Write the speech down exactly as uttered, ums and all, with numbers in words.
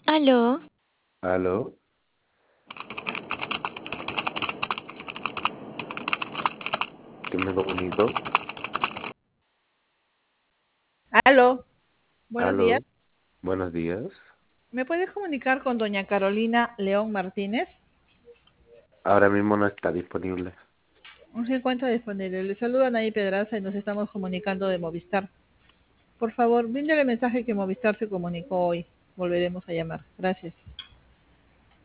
Aló, Aló, ¿que me comunico? Aló, buenos días. Aló, buenos días. ¿Me puedes comunicar con doña Carolina León Martínez? Ahora mismo no está disponible. No se encuentra disponible. Le saluda Anaí Pedraza y nos estamos comunicando de Movistar. Por favor, bríndele el mensaje que Movistar se comunicó hoy. Volveremos a llamar. Gracias.